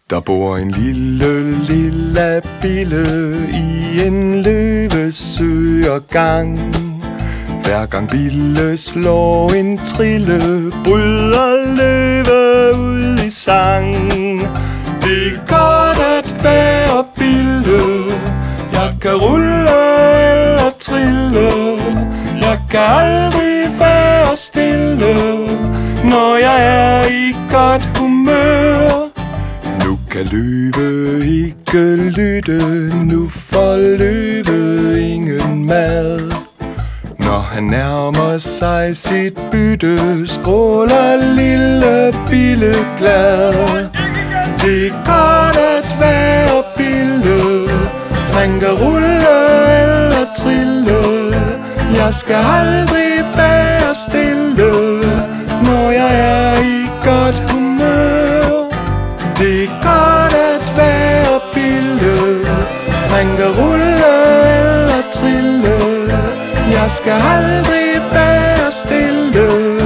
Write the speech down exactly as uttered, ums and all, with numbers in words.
Der bor en lille, lille bille i en løvesøgergang. Hver gang Bille slår en trille, bryder løve ud i sang. Det er godt at være Bille, jeg kan rulle eller trille. Jeg kan aldrig være stille, når jeg er i godt humør. Nu kan løve ikke lytte, nu får løve ingen mad. Når han nærmer sig sit bytte, skråler lille Bille glad. Det er godt at være Bille, man kan rulle eller trille. Jeg skal aldrig være stille, når jeg er i godt humør. Det er godt at være Bille, man kan rulle eller trille. Jeg skal aldrig være stille.